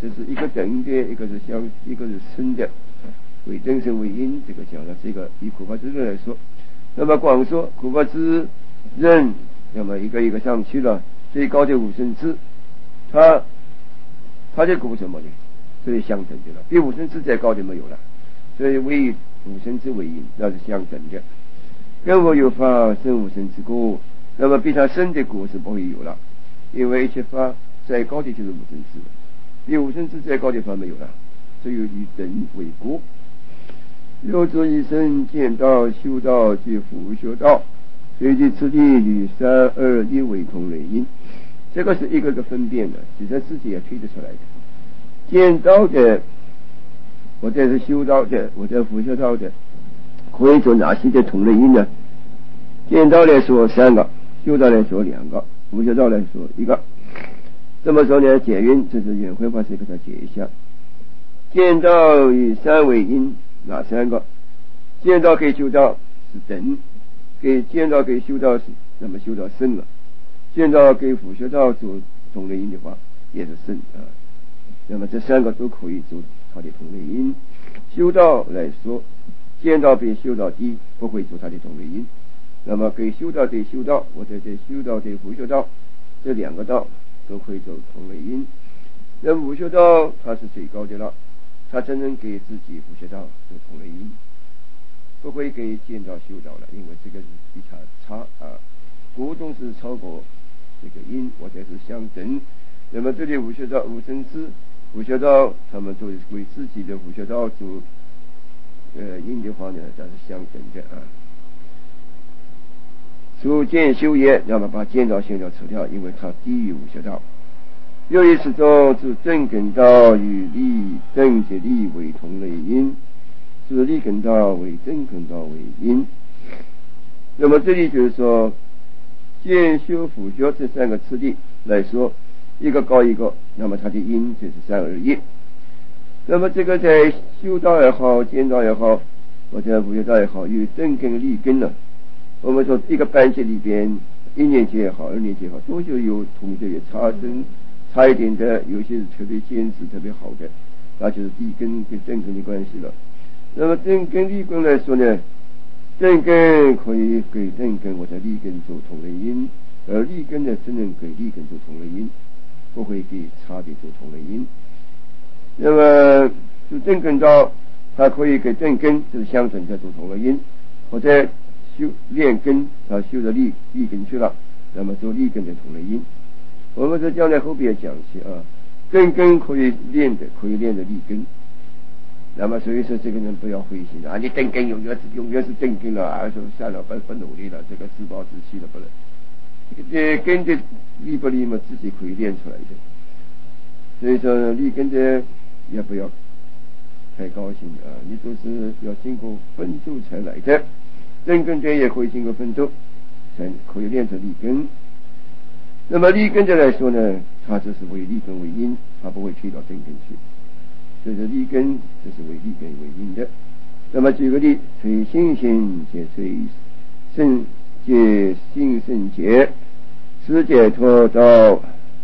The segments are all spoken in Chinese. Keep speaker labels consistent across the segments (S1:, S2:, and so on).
S1: 这是一个等的，一个是生的，为真生为因，这个讲了这个以苦法之论来说。那么广说苦法之论，那么一个一个上去了，最高的无生智，它的苦什么呢？这是相等的了，比无生智再高的没有了，所以为无生智为因，那是相等的。跟我有法生无生之果，那么比它生的果是不会有了，因为一切法再高的就是无生智，比无生智再高的法没有了，只有以等为果。有者一生见道修道即复修道，随即此地与三二一为同类因。这个是一个个分辨的，其实自己也推得出来的。见道的，或者是修道的，或者复修道的，可以做哪些的同类因呢？见道来说3个，修道来说2个，复修道来说1个。这么说呢，解云这是圆慧法师给他解一下。见道以3为因，哪3个？见道给修道是等，见道给修道是那么修道生了，见道给复修道做同类因的话也是生啊。那么这3个都可以做它的同类因。修道来说，见道比修道低，不会做它的同类因。那么给修道对修道，或者对修道对复修道，这2个道都可以做同类因。那么复修道它是最高的了，它才能给自己复修道做同类因，不会给见道修道了，因为这个是比它差啊，果总是超过这个因，或者是相等。那么这里复修道无生智复修道，他们都为自己的复修道做因的话呢，它是相等的啊。除见修业，那么把见道修道除掉，因为它低于复修道。又一次中自正根道与立正觉力为同类因，自立根道为正根道为因。那么这里就是说，见修复修这3个次第来说，一个高一个，那么它的因就是3而1。那么这个在修道也好，见道也好，或者复修道也好，有正根立根了。我们说一个班级里边，1年级也好，2年级也好，都就有同学也差一点的，有些是特别坚持特别好的，那就是立根跟正根的关系了。那么正根立根来说呢，正根可以给正根或者立根做同类因，而立根呢只能给立根做同类因，不会给差的做同类因。那么就正根道，它可以给正根就是相等的做同类因，或者修炼根修到立根去了，那么做立根的同类因。我们这将来后边讲起啊，正根可以练的立根。那么所以说这个人不要灰心啊，你正根永远是正根了啊，说算了不努力了，这个自暴自弃了不能。这根的立不立嘛，自己可以练出来的。所以说立根的也不要太高兴啊，你都是要经过奋斗才来的，正根的也可以经过奋斗才可以练成立根。那么立根的来说呢，它只是为立根为因，它不会推到正根去，所以说立根这是为立根为因的。那么举个例，随心行且随圣皆心圣解，世解脱道，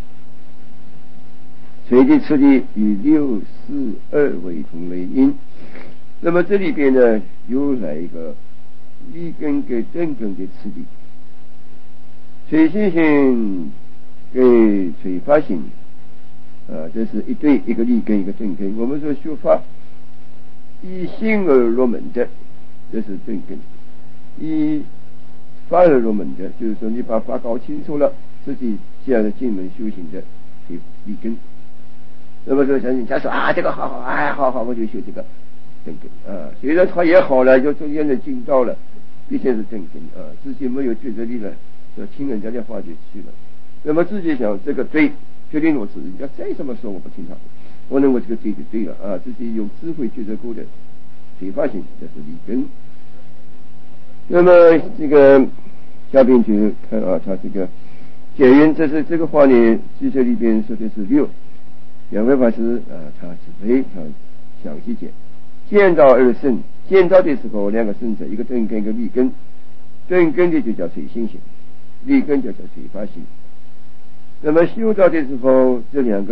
S1: 随即次第与6、4、2为同类因。那么这里边呢，又来一个立根跟正根的次第。随心行给随法行这是一对，一个立根一个正根。我们说修法以心而入门的，这是正根；以法而入门的，就是说你把法搞清楚了，自己这样的进门修行的立根。那么说人家说啊，这个好好，哎，好好，我就修这个正根啊。虽然他也好了，就中间的进道了，毕竟是正根啊，自己没有觉知力了，就听人家的话就去了。那么自己想这个对，决定我自己，人家再怎么说我不听他的，我认为这个对就对了啊，自己有智慧觉知过的随法行，这是立根。那么这个下边就看啊，他这个解云，这个话呢，记这里边说的是6。两位法师他只非常详细解。见道而圣，见道的时候2个圣者，一个正根一个立根，正根的就叫随心行，立根就叫随法行。那么修道的时候，这2个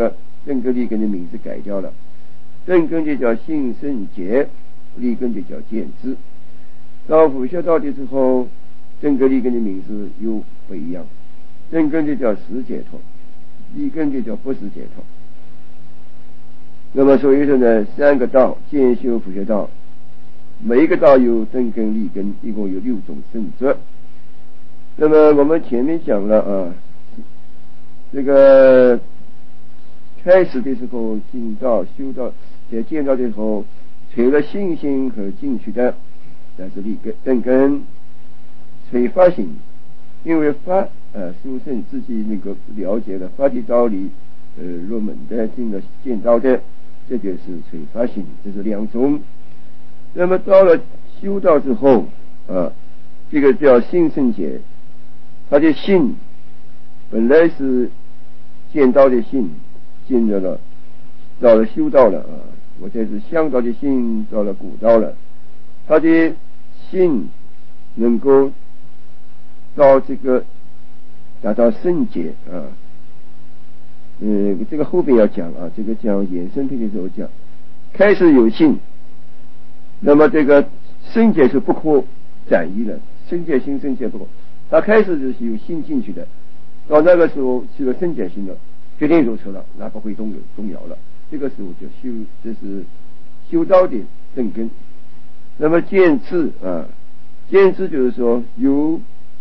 S1: 正根立根的名字改掉了，正根就叫性圣洁，立根就叫见智。到辅修道的时候，正根立根的名字又不一样，正根就叫实解脱，立根就叫不实解脱。那么所以说呢，三个道见修辅修道，每一个道有正根立根，一共有6种圣者。那么我们前面讲了啊，这个开始的时候进道修道在见道的时候，除了信心和进取的，但是立根正根随发心，因为发书圣自己那个了解了发的道理，入门的进了见道的，这就是随发心，这是2种。那么到了修道之后这个叫性圣洁，他的性本来是见道的性，进入了到了修道了我这是向道的性到了古道了，他的性能够到这个达到圣洁这个后边要讲这个讲衍生品的时候讲，开始有性，那么这个圣洁是不可转移的，圣洁心圣洁不可，他开始就是有性进去的，到那个时候是个圣洁心了，决定如此了，那不会动摇了，这个时候就这是修道的正根。那么见智见智就是说有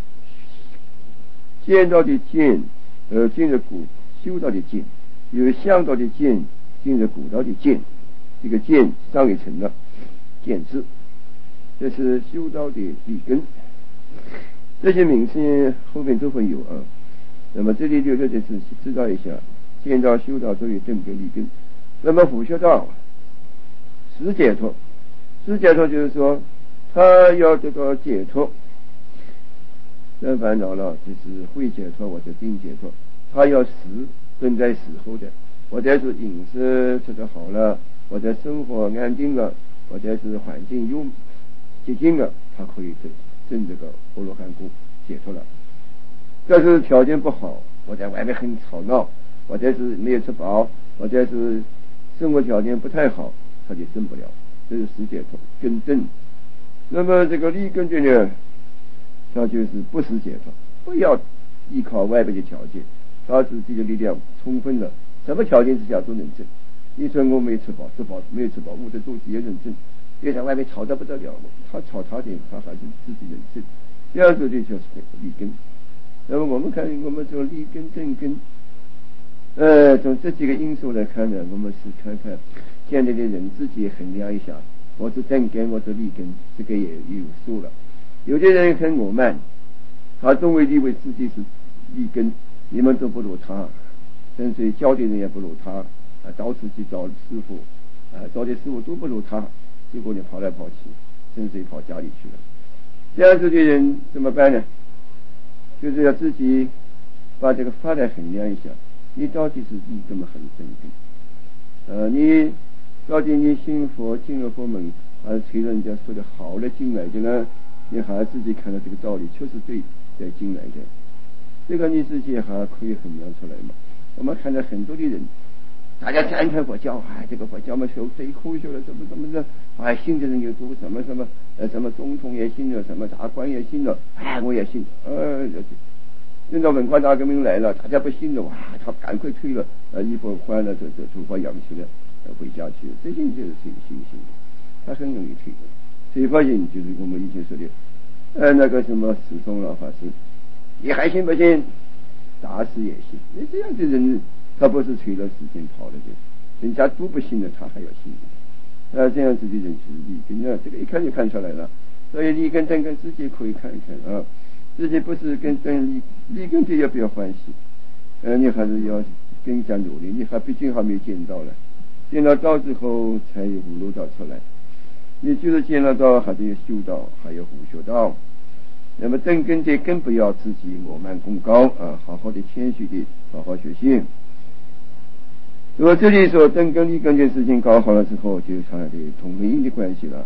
S1: 见到的见进入古修道的见，有向道的见进入古道的见，这个见上一层了，见智，这是修道的立根。这些名词后面都会有那么这里就是知道一下，见道修道都有正根立根。那么辅修道实解脱，实解脱就是说他要得到解脱，生烦恼了就是会解脱或者定解脱，他要正在死后的，或者是饮食吃得好了，或者生活安定了，或者是环境又洁净了，他可以证这个阿罗汉果解脱了。要是条件不好，或者外面很吵闹，或者是没有吃饱，或者是生活条件不太好，他就证不了，这是实解脱根正。那么这个立根证呢，他就是不实解脱，不要依靠外边的条件，他自己的力量充分了，什么条件之下都能证。你说我没吃饱，没有吃饱，我的肚子也能证，因为在外面吵得不得了，他吵他的，他还是自己能证，这样子的就是立根。那么我们看我们说立根正根从这几个因素来看呢，我们是看看现在的人自己衡量一下，我是正根我是立根，这个也有数了。有的人很我慢，他认为自己是立根，你们都不如他，甚至教的人也不如他到处去找师傅找的师傅都不如他，结果你跑来跑去，甚至跑家里去了。这样子的人怎么办呢？就是要自己把这个法来衡量一下，你到底是立根还是正根你到底你信佛进了佛门，还是随人家说的好了进来的呢？你还自己看到这个道理确实对才进来的，这个你自己还可以衡量出来嘛。我们看到很多的人，大家赞叹佛教这个佛教嘛修最科学了，怎么的信的人有多什么总统也信了，什么大官也信了我也信等到文化大革命来了，大家不信了他赶快退了衣服换了这头发养去了回家去了，这些就是信心，他很容易退的。谁发现就是我们以前说的那个什么释宗老法师，你还信不信？大师也信。你这样的人，他不是随了时间跑了的，人家都不信了，他还要信这样子的人是立根这个一看就看出来了。所以立根正根自己可以看一看自己不是跟正立根就要不要欢喜你还是要更加努力，你还毕竟还没见到了，见了道之后才有葫芦道出来。你就是见了道，还得有修道，还有辅修道。那么正根的更不要自己我慢功高好好的谦虚的好好学习。如果这里说正根立根的事情搞好了之后，就是他的同门因的关系了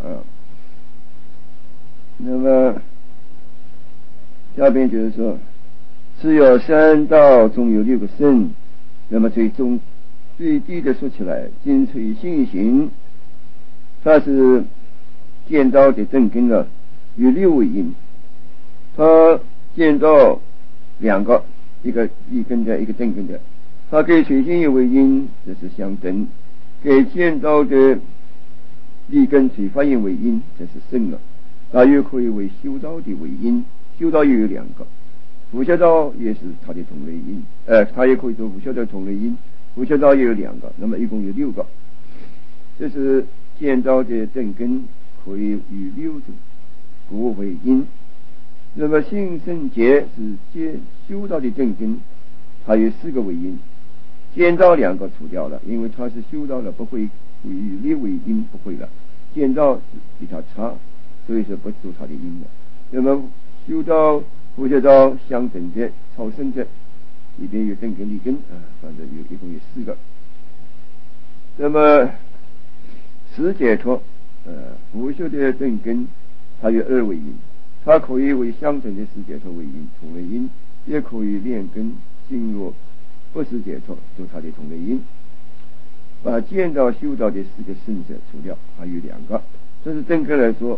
S1: 那么下边就是说，只有三道中有6个圣，那么最终最低的说起来，金垂信行，它是见到的正根了，有六位因，它见到两个，一个立根的，一个正根的，它给垂信一为因，这是相等；给见到的立根垂发因为因，这是胜了。它又可以为修道的为因，修道又有两个，无修道也是它的同类因，它也可以做无修道同类因，无修道也有两个，那么一共有六个。这是见到的正根可以与六种故为因。那么性圣洁是见修道的正根，它有四个为因，见到两个除掉了，因为它是修道了，不会与六为因，不会了。见到是比它差，所以说不做它的因了。那么修道、无修道相等的、超生的，里边有正根、立根反正一共有四个。那么十解脱，无修的正根，它有二为因，它可以为相等的十解脱为因，同类因，也可以炼根进入不十解脱做它的同类因。把见到修道的四个圣者除掉，还有两个，这是正根来说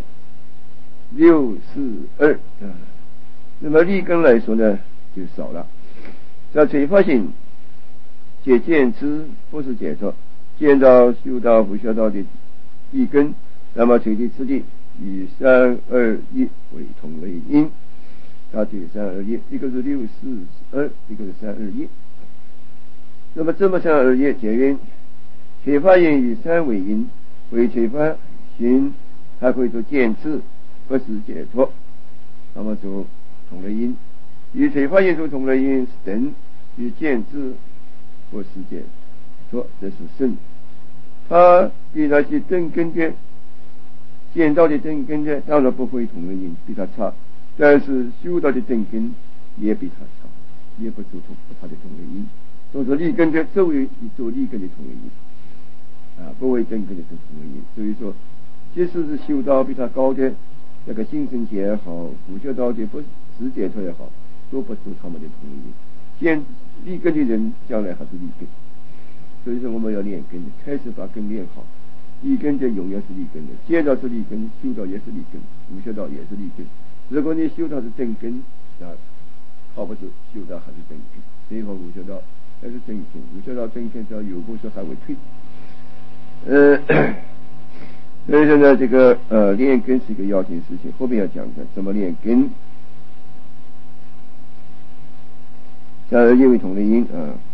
S1: 6、4、2那么立根来说呢就少了。在垂发性解见知不是解脱，见到修道不修道的立根，那么垂地次第以3、2、1为同类因，它就3、2、1，一个是6、4、2，一个是3、2、1。那么这么3、2、1解缘垂发因以3为因，为垂发行还可以做见智不是解脱，那么做同类因，与垂发因做同类因是等，与见智不是解脱，这是胜。它比那些正根的见到的正根的当然不会同类因，比它差，但是修道的正根也比它差，也不做它的同类因，所以说立根的周围做立根的同类因不为正根的同类因。所以说即使是修道比他高的那个心圣洁也好，无修道的不十解脱也好，都不做他们的同类因。见立根的人将来还是立根，所以说我们要练根，开始把根练好。立根的永远是立根的，见到是立根，修道也是立根，无修道也是立根。如果你修道是正根靠不住，修道还是正根，最后无修道还是正根，无修道正根只要有功说还会退。所以说呢，这个练根是一个要紧事情，后面要讲的怎么练根。因为同类因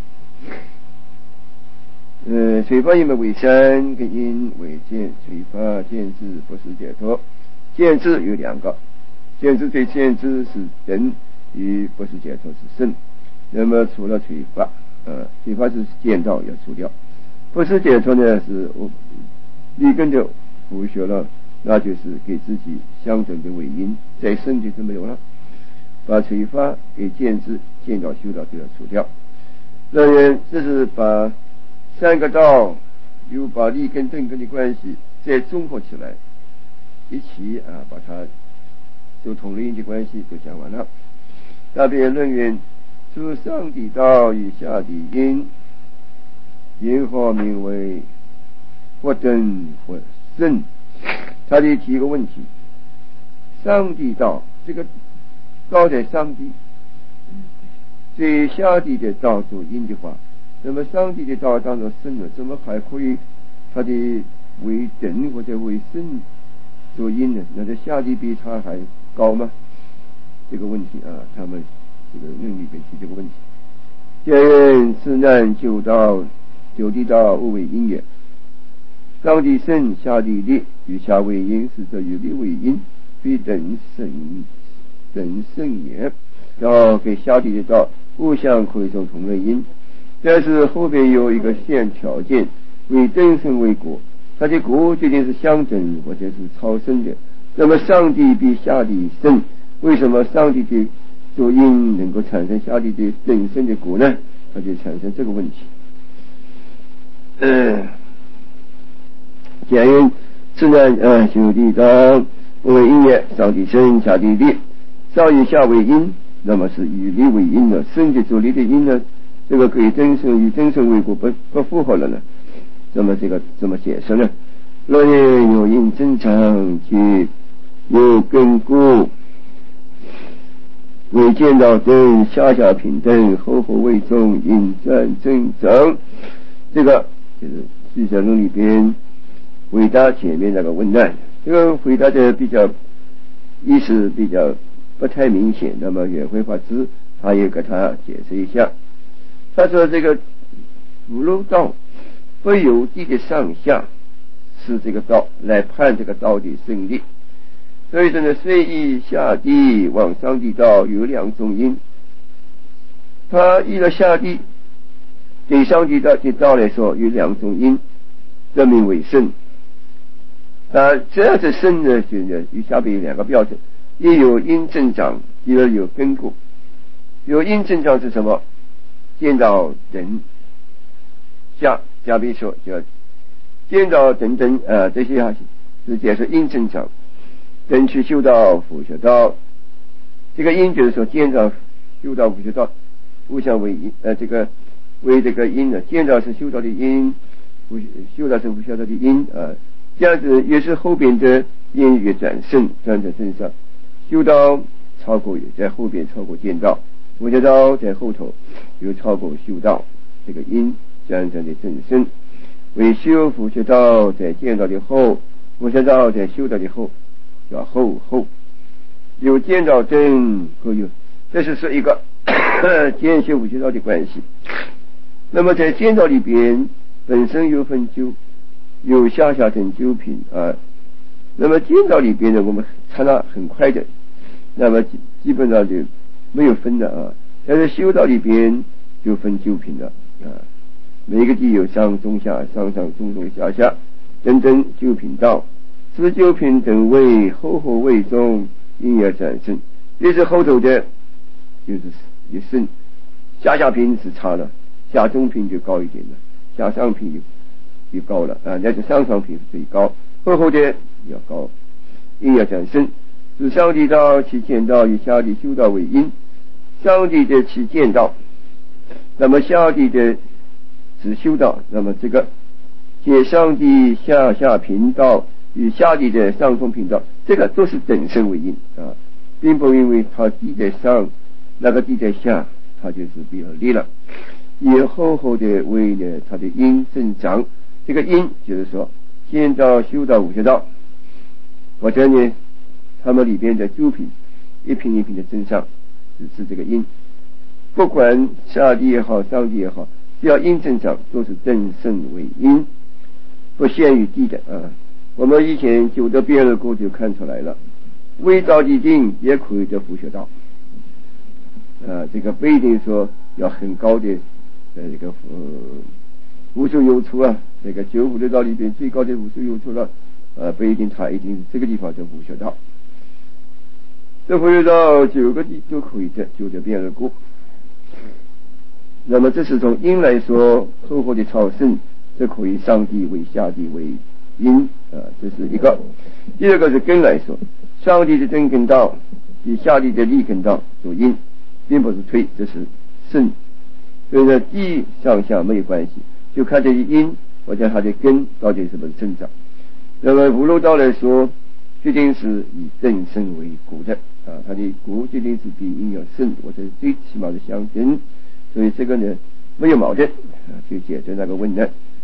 S1: 垂发因为3个因为见，垂发见智不是解脱。见智有两个，见智对见智是等，与不是解脱是胜。那么除了垂发垂发是见到要除掉，不是解脱呢是立根就无学了，那就是给自己相等的为因，再胜就没有了。把垂发给见智见到修道就要除掉。这是把三个道又把立根正根的关系再综合起来一起把它就同类因的关系都讲完了。大辩论云：出上地道与下地因，因何名为或等或胜？他得提一个问题，上地道这个道在上地，对下地的道做因的话，那么上地的道当作胜了，怎么还可以它的为等或者为胜做因呢？那这下地比它还高吗？这个问题他们这个论里边提这个问题。见人此难九地道无为因也，上地胜下地劣，与下为因，是则与劣为因，非等胜也。要给下地的道互相可以做同类因，但是后边有一个限条件，为等胜为果，它的果究竟是相等或者是超胜的。那么上地比下地胜，为什么上地的做因能够产生下地的等胜的果呢？它就产生这个问题。假如此难九地道不为因也，上地胜下地劣，上与下为因，那么是以力为因了，胜的做力的因呢， 这个可以真身与真身为果不符合了呢？这么这么解释呢？若言有因正常，即有根故，为见到真下下平等，后后为中，因转正常。这个就是俱舍论里边回答前面那个问题，这个回答的比较意思比较不太明显，那么圆慧法师他也给他解释一下。他说这个无漏道不由地的上下是这个道来判这个道的胜利，所以说呢，随意下地往上地道有两种因，他依了下地对上地道的道来说有两种因，这名为胜。这样子胜呢，就有下边有两个标准，一有因正长，一个有根故。有因正长是什么？见到等下边说叫见到等等这些是解释因正长，等去修道辅学道。这个因就是说见到修道辅学道互相为因，这个为这个因呢，见到是修道的因，修道是辅学道的因这样子越是后边的因越转胜，站在身上，修道超过在后边超过见道，辅学道在后头又超过修道，这个因站在的正身，为修辅学道在见道的后，辅学道在修道的后，叫后有见道正和有，这是说一个见修辅学道的关系。那么在见道里边本身有分究，有下下等究品那么见道里边呢，我们看到很快的，那么基本上就没有分的但是修道里边就分究品了每个地有上中下，上上中中下下等等究品道，此究品等为后后位中因而产生，这是后头的就是也胜，下下品是差了，下中品就高一点了，下上品就高了那就上上品是最高，后后的要高，因而产生。是上地道其见道与下地修道为因，上地的其见道，那么下地的只修道，那么这个解上地下下频道与下地的上中频道，这个都是等身为因并不因为它地在上，那个地在下，它就是比较低了。以后后的为呢，它的因正长，这个因就是说见道修道辅学道，或者呢他们里边的究品一品一品的增上，是这个因，不管下地也好上地也好，只要因正长都是正胜为因，不限于地的我们以前九德辩论过就看出来了，未到地定也可以得辅学道这个不一定说要很高的这个无所有处这个九辅的道里边最高的无所有处了不一定他一定这个地方得辅学道，这辅学道9个地都可以的，九德辩论过。那么这是从因来说，后后的超胜，这可以上地为下地为因这是一个。第二个是根来说，上地的真根道与下地的利根道做因，并不是推，这是胜。所以呢，地上下没有关系，就看这因或者它的根到底是不是增长。那么无漏道来说，决定是以正胜为果的它的果决定是比因要胜，或者最起码的相等。所以这个呢没有矛盾就解决那个问题。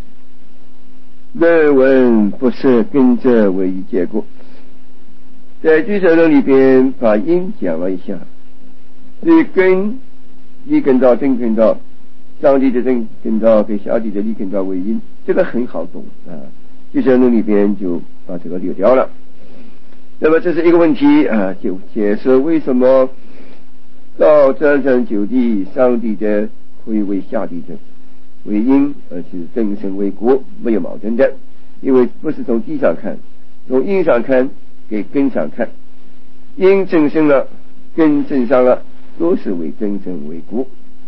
S1: 论文不是根者为一结果，在俱舍论里边把因讲了一下，对根一根道正根道，上地的正根道给下地的利根道为因，这个很好懂俱舍论里边就把这个略掉了。那么这是一个问题就解释为什么到转上九地上地的会为下地的为因，而是正胜为果，没有矛盾的，因为不是从地上看，从因上看给根上看，因正胜了，根正上了，都是为正胜为果。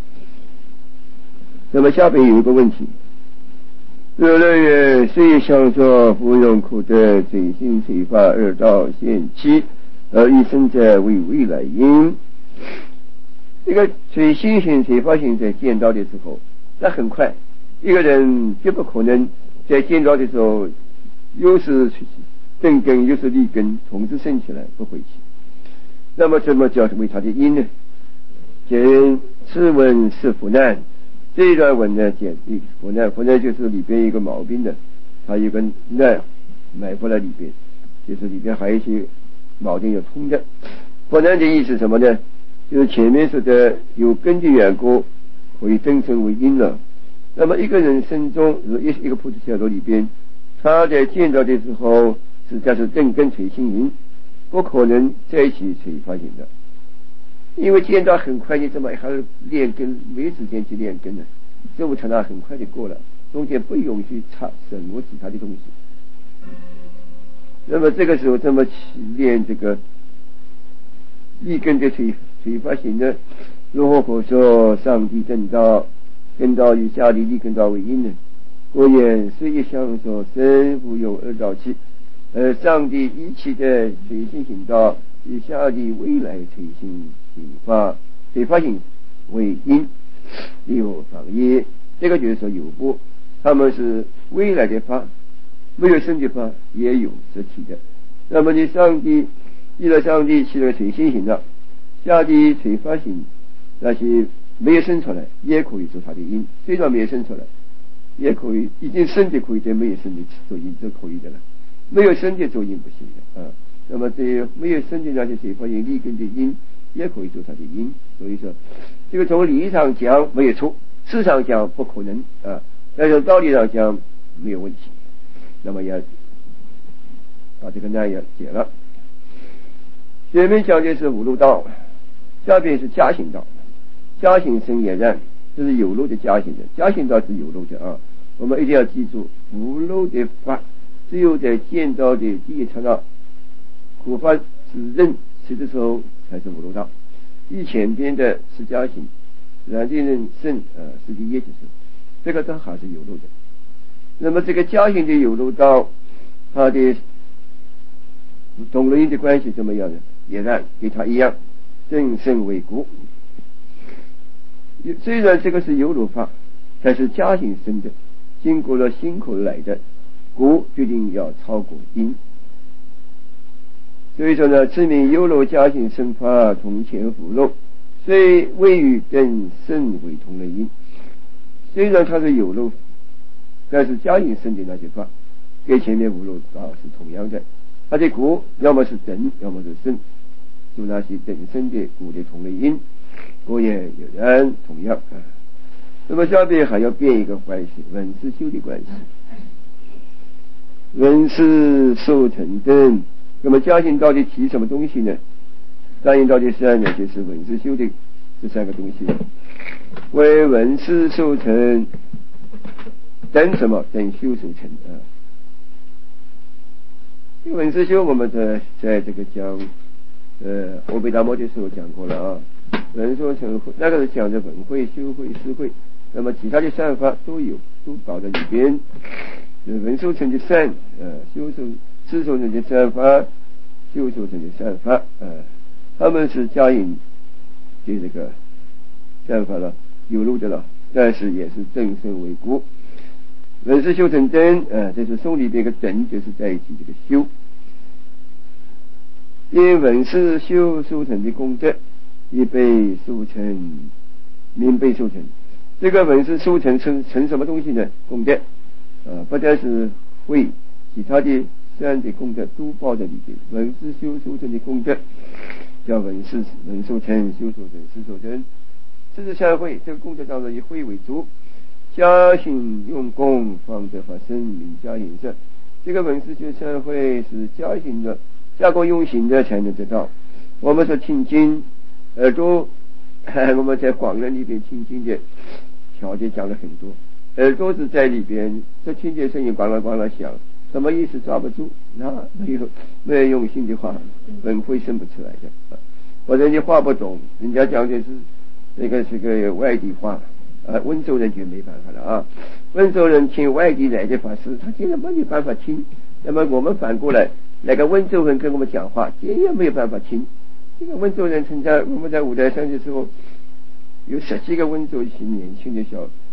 S1: 那么下边有一个问题，有的人虽想说不用苦得随心随法二道现期，而一生者为未来因， 这个随心性、随发性在见到的时候，那很快，一个人绝不可能在见到的时候，又是正根又是利根同时升起来，不会起。那么怎么叫为他的因呢？见此文是苦难，这一段文呢，见苦难，苦难就是里边一个毛病的，它有个难埋伏在里边，就是里边还有一些矛盾要通的。苦难的意思是什么呢？就是前面说的有根的缘故可以增生为因了。那么一个人生中一个菩提小路里边，他在见到的时候实际上是正根随心因，不可能在一起随发行的。因为见到很快，你怎么还要练根？没时间去练根呢？这么长大很快就过了，中间不允许插什么其他的东西。那么这个时候怎么去练这个立根的随发行呢？如何说上帝正道根道与下地立根道为因呢？故言虽一相所生，无有二道气，上帝一起的随心行道与下地未来随心行法随发行为因，有法也。这个就是说有部，他们是未来的法，没有生的法也有实体的。那么你上帝依了上帝起了随心行道，下地随发行，那些没有生出来也可以做他的因，虽然没有生出来也可以，已经生的可以在没有生的做因，这可以的了。没有生的做因不行的啊。那么这没有生的那些随发行立根的因也可以做他的因，所以说这个从理上讲没有错，事上讲不可能啊，但是道理上讲没有问题。那么要把这个难要解了。前面讲的是五路道，下边是加行道。加行生也然，这是有漏的加行的，加行道是有漏的啊。我们一定要记住，无漏的法只有在见到的第一刹那苦法指认识的时候才是无漏道，以前边的是加行，然定人胜实际业就是这个都还是有漏的。那么这个加行的有漏道，它的同类因的关系怎么样呢？也然跟它一样，正胜为果。虽然这个是有漏法，但是加行生的，经过了辛苦来的果，决定要超过因。所以说呢，此名有漏加行生法同前复漏，虽未与正胜为同类因。虽然它是有漏，但是加行生的那些法跟前面无漏法是同样的，它的果要么是正，要么是胜，就那些正胜的果的同类因，果也有然同样啊。那么下边还要变一个关系，文思修的关系。文思受成等，那么加行到底提什么东西呢？加行到底三呢，就是文思修的这三个东西。为文思受成等什么？等修受成啊。这个文思修我们在这个讲欧贝达摩的时候讲过了啊。文说成那个是讲的文会、修会、思会，那么其他的善法都有，都搞在里边。文受成的善，修受思受成的善法，修受成的善法，他们是加引的这个善法了，有漏的了，但是也是正胜为果。文是修成真，这是颂里边一个真，就是在一起这个修。因文是修成的功德，一被修成，明被修成。这个文是修成成什么东西呢？功德，不但是会，其他的善的功德都包在里边。文是修成的功德叫文修成、修成、思受成，这是相会。这个功德当中以会为主，加行用功方得发生，名加行胜。这个文思修相会是加行的，加功用行的才能得到。我们说听经，耳朵，我们在广论里边听经的条件讲了很多，耳朵是在里边，这听见声音咣啷咣啷响，什么意思抓不住？那没有用心的话，本会生不出来的。或者你话不懂，人家讲的是那个是个外地话，温州人就没办法了啊。温州人听外地来的法师，他竟然没有办法听。那么我们反过来，那个温州人跟我们讲话，这也没有办法听。这个温州人我们在五台山的时候， 有10几个温州一些年轻的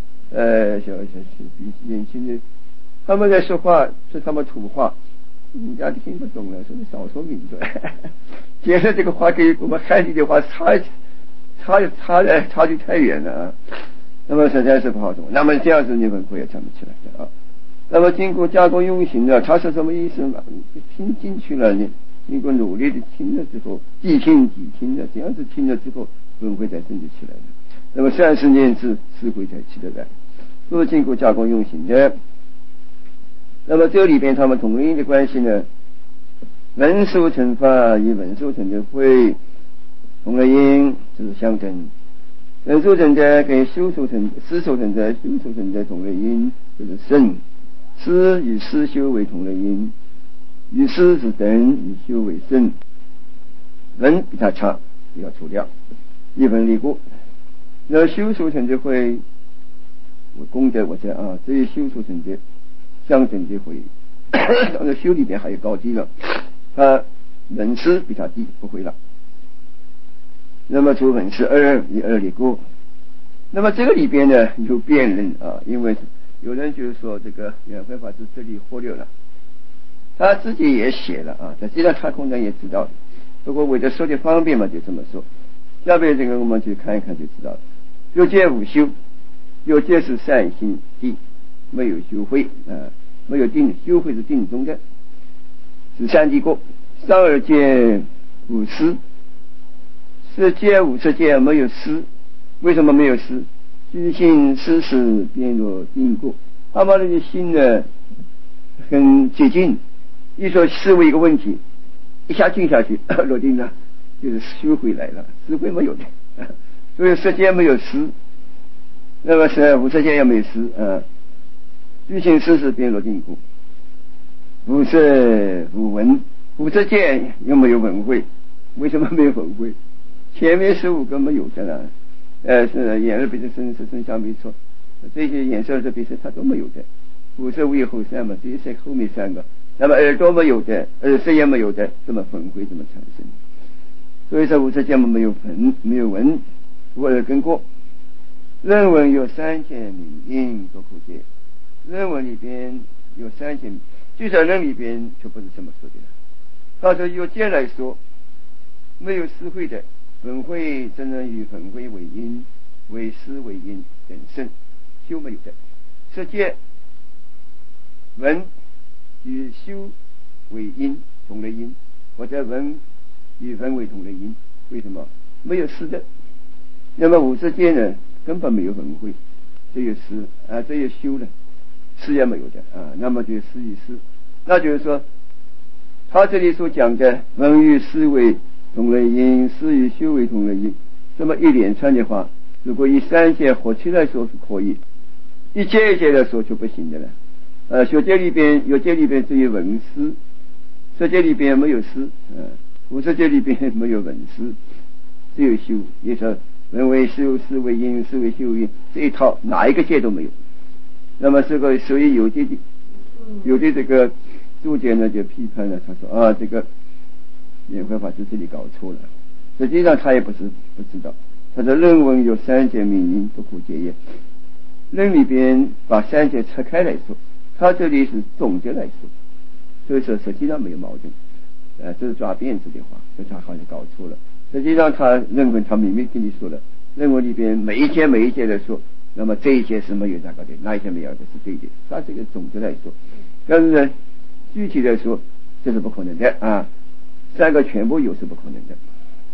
S1: 年轻的，他们在说话是他们土话，人家听不懂了，说你少说名字。觉得这个话跟我们汉地的话差距太远了啊，那么实在是不好懂。那么这样子你文化也讲不起来的啊。那么经过加工用刑的，它是什么意思呢？听进去了呢，经过努力的听了之后，即听的，这样子听了之后，文化才真就起来了。那么30年智慧才起得来，都是经过加工用刑的。那么这里边他们同音的关系呢，文殊成法与文殊成的会同了音，就是相等。文殊成的跟修殊成、思受成的、修殊成的同了音，就是圣。思与思修为同了音，与思是等，与修为圣。文比它差，要除掉一分离故。那修殊成的会我功德我讲啊，这些修殊成的相等的会，当然修里边还有高低了，它文思比它低，不会了。那么除文思2与2离故。那么这个里边呢有辩论啊，因为有人就是说这个圆慧法师这里忽略了，他自己也写了啊，实际上他可能也知道的，不过为了说的方便嘛，就这么说。下面这个我们去看一看就知道了。有戒无修，有戒是善心地，没有修慧没有定，修慧是定中的，是3地过。上2戒无思，是戒无是戒没有思，为什么没有思？居心思时便若定过，他们的心呢很接近，一说思维一个问题，一下静下去落定了，就是修回来了，思维没有的，所以世界没有思，那么是无世界也没有思居心思时便若定过，无色无闻，无世界又没有文慧，为什么没有文慧？前面15个没有的了。是眼耳鼻舌身是身相没错，这些眼色这鼻舌它都没有的，五色无有后三嘛，这些后面3个，那么耳朵没有的，耳识也没有的，这么分会怎么产生？所以说无色界没有闻，没有闻，无耳根过。论文有3件名因都可解，论文里边有3件，据说论里边就不是这么说的了。他说有戒来说，没有思慧的。本会真正与本会为因，为思为因等圣，修没有的。世界文与修为因同了因，或者文与文为同了因，为什么？没有思的。那么无世界呢，根本没有文会，只有思只有修了，思也没有的那么就思与思，那就是说，他这里所讲的文与思为同了因，思与修为同了因，这么一连串的话，如果以3界合起来说是可以，一界一界来说就不行的了。学界里边有界里边只有文思，世界里边没有思无世界里边没有文思，只有修。也说文为修，思为因，思为修因，这一套哪一个界都没有。那么这个所以有的这个注解呢就批判了，他说这个圆慧法师这里搞错了，实际上他也不知道。他说论文有3件名因不可解也，论里边把3件拆开来说，他这里是总的来说，所以说实际上没有矛盾这是抓辫子的话，所以他好像搞错了。实际上他认为他明明跟你说了，论文里边每一件来说，那么这一件是没有那个的，那一件没有的是对的，他这个总的来说，但是呢具体来说这是不可能的3个全部有是不可能的。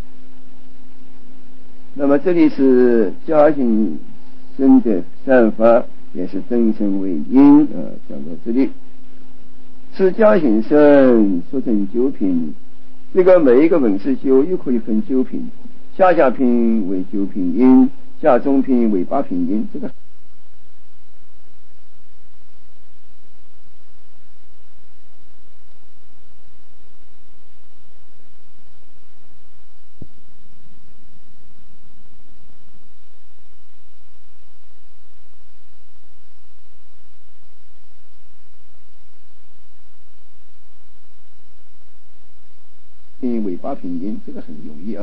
S1: 那么这里是嘉行生的善法，也是真诚为因讲到这里，是嘉行生说成9品，这个每一个文思修又可以分9品，下品为9品因，下中品为8品因，这个为8品因，这个很容易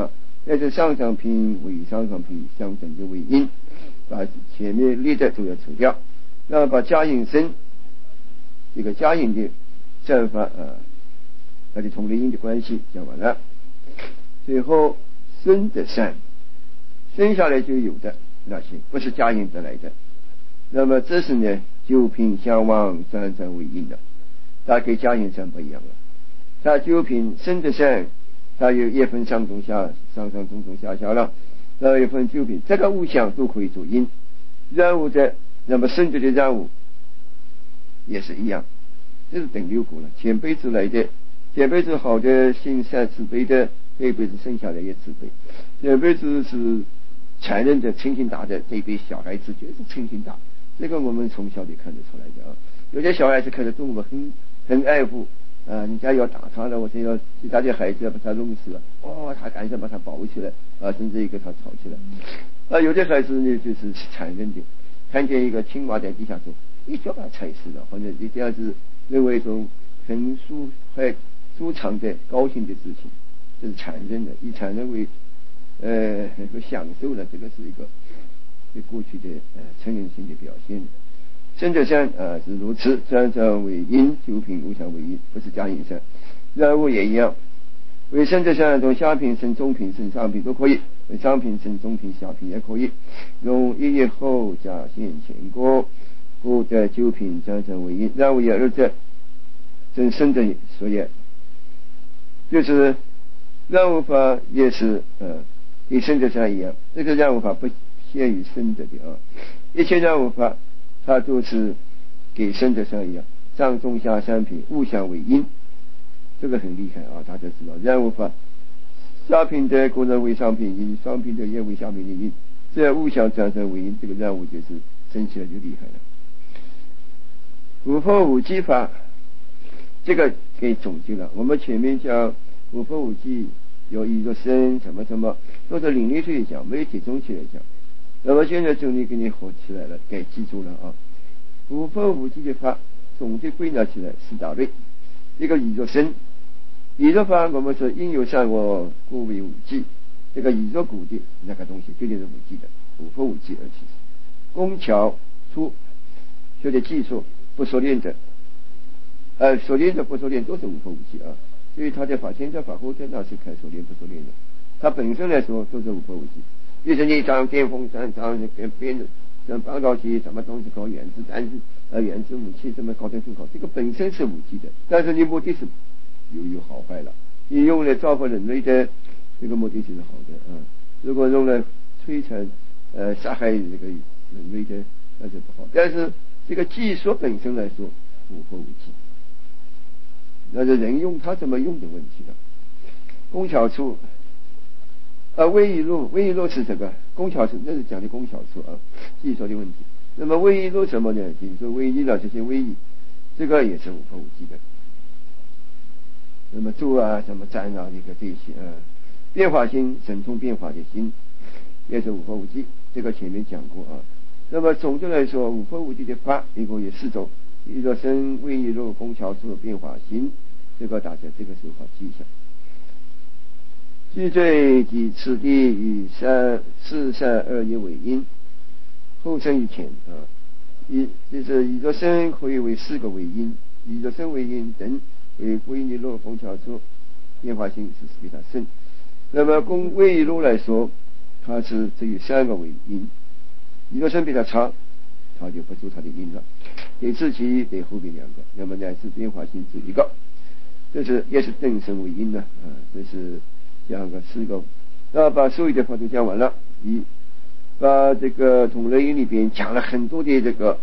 S1: 那是上上品为上上品相等的为因，把前面列的都要除掉，那么把加引生这个加引的战法它的同类因的关系讲完了。最后生的善，生下来就有的那些不是加引得来的，那么这是呢九品相望三三为因的，它跟加引善不一样了。它九品生的善，它有一分上中下上上中中下下了，然后一分九品，这个物象都可以做因。然物的那么生者的然物也是一样，这是等流果了。前辈子来的，前辈子好的心善慈悲的，这一辈子生下来也慈悲；前辈子是残忍的嗔心大的，这一辈小孩子就是嗔心大。这个我们从小就看得出来的啊。有些小孩子看着动物很爱护人家要打他了，或者要其他的孩子要把他弄死了，他赶紧把他抱起来甚至于跟他吵起来。有的孩子呢就是残忍的，看见一个青蛙在地下走，一脚把他踩死了，或者你这样子认为一种很舒畅的高兴的事情，这是残忍的，以残忍为很多享受了，这个是一个对过去的成人性的表现。生者善是如此，三者为因，九品无相为因，不是加引善。然物也一样，为生者善从下品生中品生上品都可以，为上品生中品下品也可以，用一业后加现前果，故得九品三者为因。然物也如此，正生者所言，就是然物法也是与生者善一样，这个然物法不限于生者的一切然物法它都是给生者善一样，上中下三品物相为因，这个很厉害大家知道。然物法下品的果然为上品因，上品的也为下品的因，这物相产生为因，这个然物就是生起来就厉害了。五佛五记法这个给总结了，我们前面讲五佛五记有一个生什么什么都是领略去讲，没有集中起来讲。那么现在终于给你合起来了，给记住了五佛五记的法总结归纳起来四大类。一个宇宙生，宇宙法我们说因有善恶故为五记，这个宇宙古的那个东西绝对是五记的，五佛五记而起。工巧粗学的技术不熟练的熟练的不熟练都是五佛五记所以他的法前天法后天那是看熟练不熟练的，他本身来说都是五佛五记。就是你讲电风扇讲别的像半导体什么东西搞原子弹原子武器什么高等生考，这个本身是武器的，但是你目的是有好坏了。你用来造福人类的这个目的就是好的如果用来摧残杀害这个人类的那就不好。但是这个技术本身来说五佛五记，那是人用他怎么用的问题了。工巧处微一路是这个工巧处，那是讲的工巧处技术的问题。那么微一路什么呢？就是说微一了这些微一，这个也是五佛五记的。那么住什么占这些变化心神通变化的心也是五佛五记，这个前面讲过那么总的来说，五佛五记的法一共有四种，一个生微一路工巧处变化心，这个大家这个时候好记一下。具罪及此地与四善二业为因，后生于前就是以着生可以为四个为因，以着生为因等为微一路工巧处变化性是比较深。那么微一路来说，它是只有三个为因，以着生比较长，它就不做它的因了，给自己给后面两个，那么乃至变化性只一个，这是也是正生为因这是讲个四个。那把所有的法都讲完了，把这个同类因里边讲了很多的这个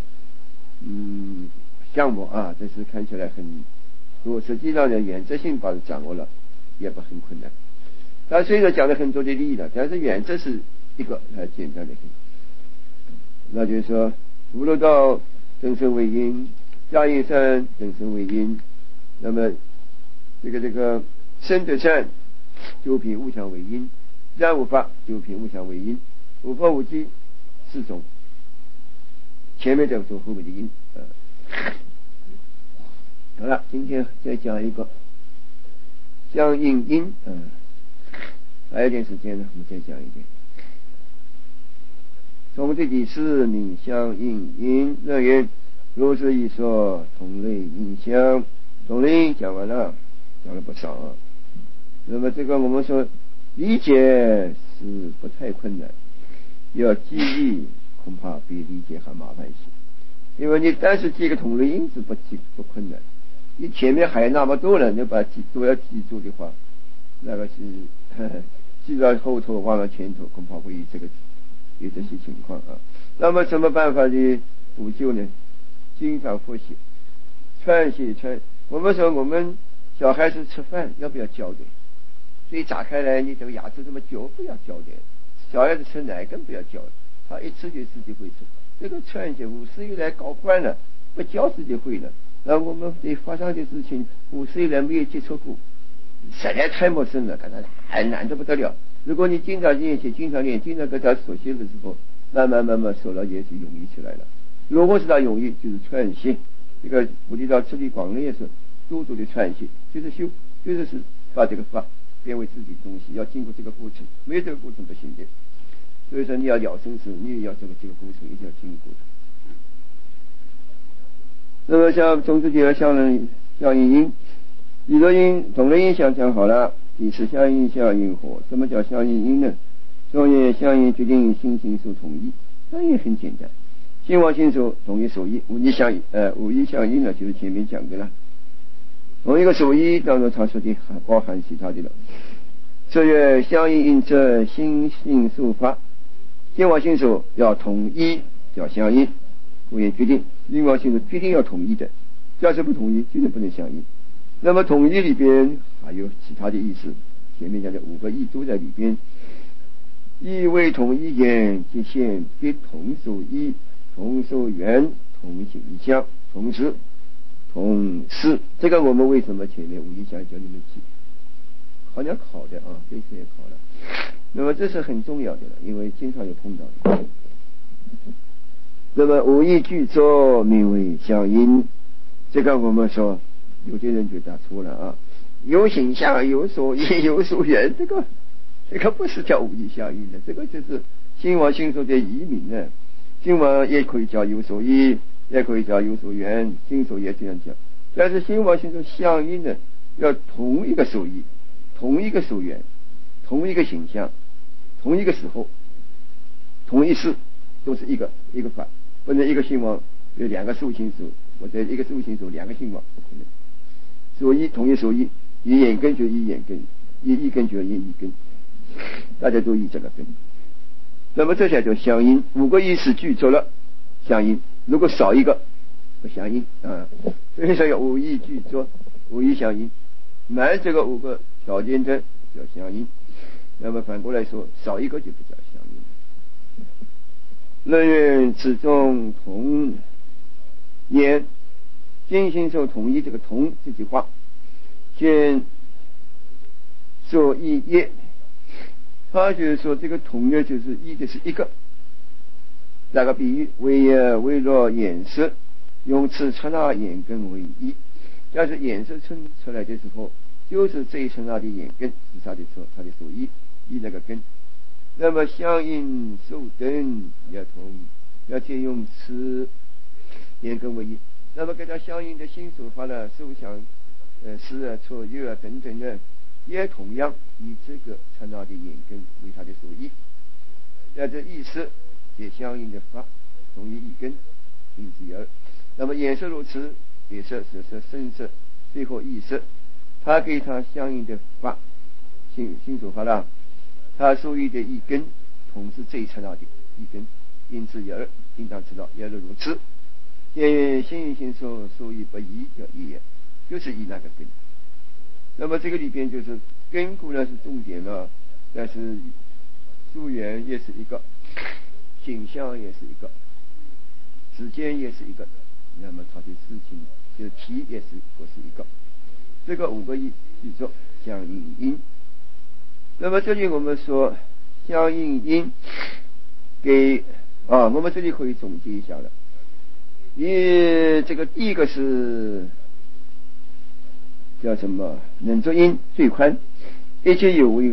S1: 项目这是看起来很多，实际上呢原则性把它掌握了也不很困难。他虽然讲了很多的例了，但是原则是一个简单的很。那就是说无漏道正生为因，加引善正生为因，那么这个生者善九品物相为因，然物法九品物相为因，五佛五记四种，前面这个做后面的因好了，今天再讲一个相应因还有点时间呢，我们再讲一点。从这第四名相应因乐言，如是一说，同类应相。同类讲完了，讲了不少啊。那么这个我们说理解是不太困难，要记忆恐怕比理解还麻烦一些。因为你单是记个同类因子不困难，你前面还有那么多人，你把都要记住的话，那个是记到后头忘了前头，恐怕会有这些情况啊。那么什么办法去补救呢？经常复习，串写。我们说我们小孩子吃饭要不要嚼的？嘴打开来，你这个牙齿这么嚼，不要嚼的。小孩子吃奶更不要嚼，他一吃就自己会吃。这个串写5世以来搞惯了，不教自己会了。那我们对发生的事情5世以来没有接触过，实在太陌生了，感到还难得不得了。如果你经常练习，经常练，经常跟他熟悉的时候，慢慢说了也是容易起来了。如果是他容易，就是串写。这个菩提道次第广论也是多的串写，就是修，就是把这个法变为自己的东西，要经过这个过程，没有这个过程不行的。所以说你要了生死，你也要这个过程一定要经过的。那么像从这些相应因，理论因同类因相讲好了，第四相应火。什么叫相应因呢？所以相应决定心性所统一，那也很简单。心王心所同一所依，无一相应呢，就是前面讲的了。同一个所依当中，他说的还包含其他的了。这曰相应因则心性所发，心王心所要统一叫相应，我也决定心王心所决定要统一的，要是不统一，绝对不能相应。那么统一里边还有其他的意思，前面讲的5个义都在里边。义为同一言，即现必同所依，同所缘，同形象，同时同事。这个我们为什么前面无一相叫你们记？好像考的啊，这次也考了。那么这是很重要的了，因为经常有碰到的。那么无一具作名为相应，这个我们说有些人就答错了啊，有形象，有所依，有所缘，这个不是叫无一相应的，这个就是心王心所的移名呢。心王也可以叫有所依，也可以叫有所缘，心所也这样讲。但是心王心所相应的要同一个所依，同一个所缘，同一个形象，同一个时候，同一事，都是一个法，不能一个心王有2个受心所，或者一个受心所2个心王，不可能。所依同一所依，以眼根就依眼根，以意根就依意根，大家都依这个根。那么这才叫相应，5个意识具足了，相应。如果少一个不相应啊，所以说要5意具足，5意相应，满这个5个条件的叫相应。那么反过来说，少一个就不叫相应。论云此中同言，心性受统一，这个同这句话，先说一业，他就是说这个同呢，就是一的是一个。那个比喻为若眼色，用此刹那眼根为一，要是眼色出来的时候，就是这一刹那的眼根是他的所依那个根。那么相应受等也同，要借用此眼根为一。那么跟它相应的心所发的受想识错觉等等呢，也同样以这个刹那的眼根为它的所依。那这意识也相应的发同一一根，因之而。那么眼色如此，别色、色色、声色，最后意识，它给它相应的发心所发了，它所依的一根，同是这一刹那的一根，因之而应当知道，也是如此。因心与心所依不依叫一也，就是依那个根。那么这个里边就是根固然是重点了，但是溯源也是一个，形象也是一个，时间也是一个，那么它的事情就题也是各是一个。这个5个意记住相应因。那么这里我们说相应因我们这里可以总结一下了。这个第一个是叫什么？能作因最宽，一切有为法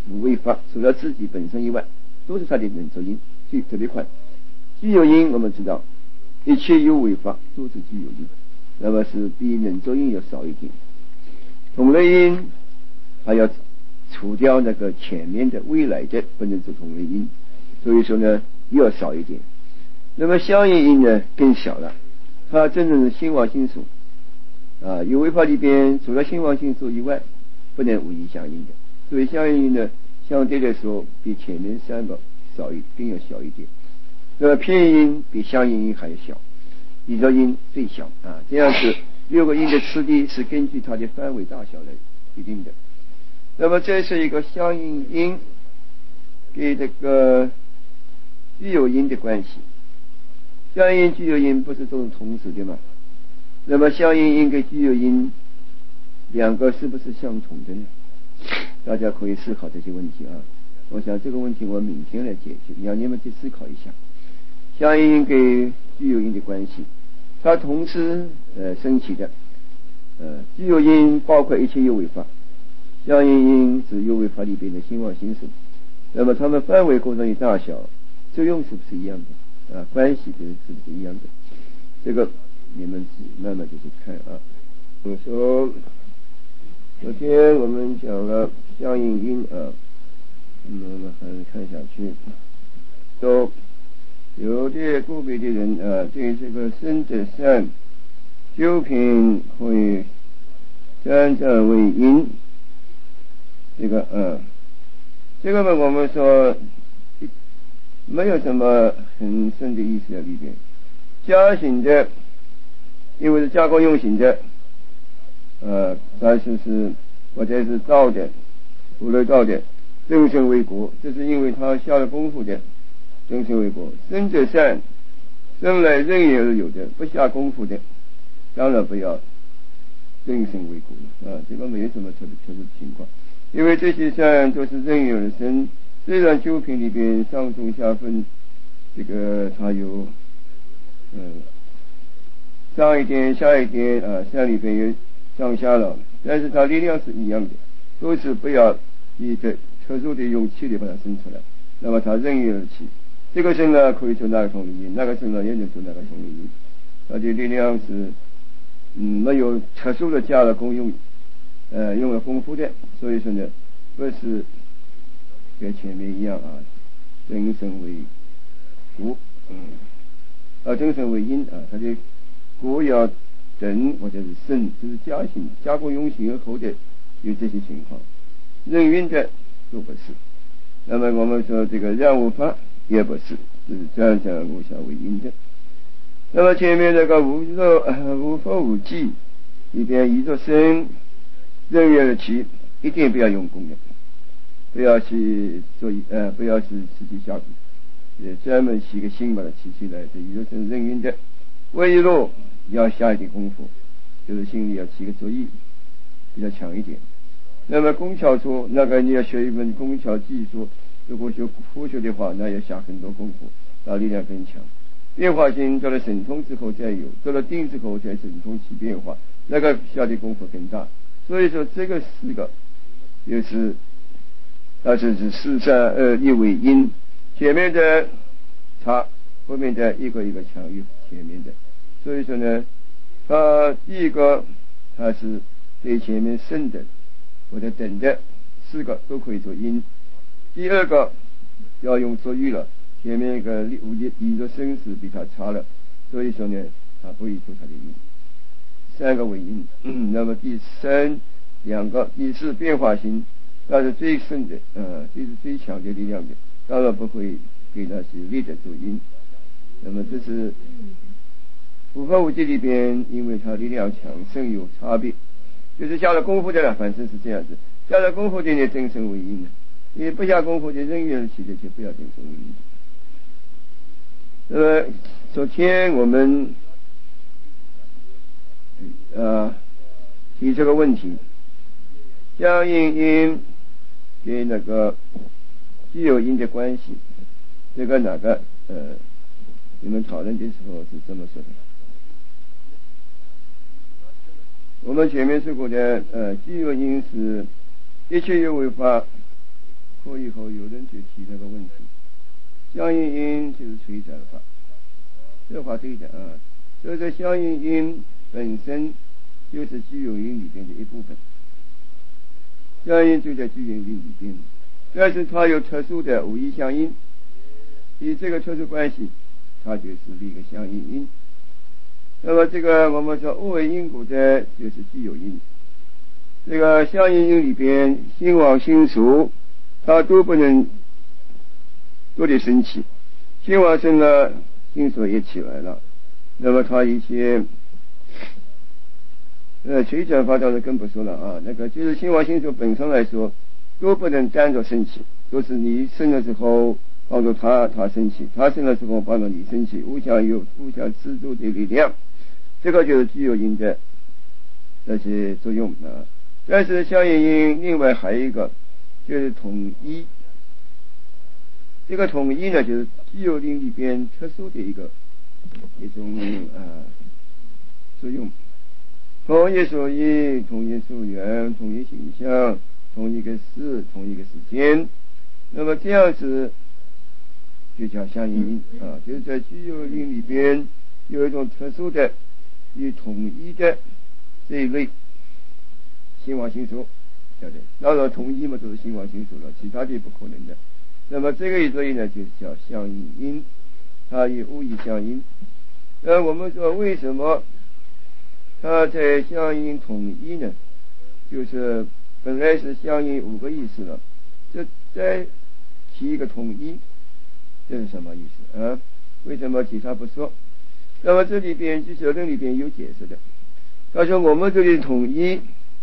S1: 无为法，除了自己本身以外，都是它的人作因，所以特别快。具有因我们知道，一切有为法都是具有因，那么是比人作因要少一点。同类因还要除掉那个前面的未来的不能做同类因，所以说呢又要少一点。那么相应因呢更小了，它真正是心王心所有为法里边除了心王心所以外，不能无因相应的，所以相应因呢相对来说比前面三个更要小一点。那么偏因比相应因还要小，比较因最小这样子6个因的次第是根据它的范围大小来决定的。那么这是一个相应因给这个具有因的关系，相应具有因不是都是同时的吗？那么相应因跟具有因两个是不是相同的呢？大家可以思考这些问题我想这个问题我明天来解决，让你们去思考一下相应因跟具有因的关系。它同时升起的具有因包括一切有为法，相应因是有为法里边的心王心所，那么它们范围过程与大小作用是不是一样的关系是不是一样的？这个你们慢慢就去看说昨天我们讲了相应因那么还是看下去，说有的个别的人对这个生者善修品会沾染为因，这个呢我们说没有什么很深的意思在里边。加行的因为是加工用行的但是或者是道的无论道的正身为国，这是因为他下了功夫的正身为国。生者善生来人也是有的，不下功夫的当然不要正身为国这个没有什么特别的情况，因为这些善都是人有的生，虽然九品里边上中下分这个它有上一点下一点下里边有上下了，但是它力量是一样的，都是不要以特殊的用气力把它生出来，那么它任意而起。这个生呢可以做那个同类因，那个生呢也能做那个同类因，它的力量是没有特殊的加了功用用了功夫的，所以说呢不是跟前面一样正身为福正身为因它的国要等或者是胜，就是加工用行而后的有这些情况，任运的都不是。那么我们说这个让无法也不是，就是沾染无相为因的。那么前面这个无法无记里边一作生任运而起，一定不要用功的，不要去做不要去自己下笔，专门起个心把它起起来，这一作生任运的。唯一要下一点功夫，就是心里要起个作意比较强一点。那么工巧说那个你要学一门工巧技术，如果学科学的话，那要下很多功夫，那力量更强。变化心到了神通之后再有，到了定之后再神通起变化，那个下的功夫更大。所以说这个4个就是它是4、3、2、1为因，前面的差，后面的一个一个强于前面的。所以说呢它第一个它是对前面胜的或者等的4个都可以做因，第二个要用作欲了，前面一个一个生死比它差了，所以说呢它不会做它的因，3个为因那么第3、2个第4变化心，那是最胜的这是最强的力量的，当然不会给那些力的做因。那么这是无法无记里边，因为它力量强胜有差别，就是下了功夫的了，反正是这样子，下了功夫的呢正身为因，你不下功夫的任运而起的就不要正身为因。昨天我们提这个问题，相应因跟那个具有因的关系，这个哪个你们讨论的时候是这么说的。我们前面说过的具有因是一切有为法可以后有人就提这个问题，相应因就是垂转法，这话对的啊。所以说相应因本身就是具有因里边的一部分，相应就在具有因里边，但是它有特殊的无异相因，以这个特殊关系，它就是一个相应因。那么这个我们说无为因果的就是具有因，这个相应因里边心王心熟它都不能都得生气，心王生了心所也起来了，那么它一些垂转法倒是更不说了啊，那个就是心王心所本身来说都不能单着生气，都是你生的时候帮助他生气，他生的时候帮助你生气，互相制度的力量，这个就是具有因的那些作用啊。但是相应因另外还有一个就是统一，这个统一呢就是具有因里边特殊的一种作用，同一所依，同一所缘，同一形象，同一个事，同一个时间，那么这样子就叫相应因啊，就是在具有因里边有一种特殊的与统一的这一类心王心所，对不对？当然统一嘛都是心王心所了，其他的不可能的。那么这个一类呢就是叫相应因，它与无异相因。我们说为什么它在相应统一呢？就是本来是相应5个意思了，这再提一个统一，这是什么意思啊？为什么其他不说？那么这里边据小论里边有解释的，他说我们这里统一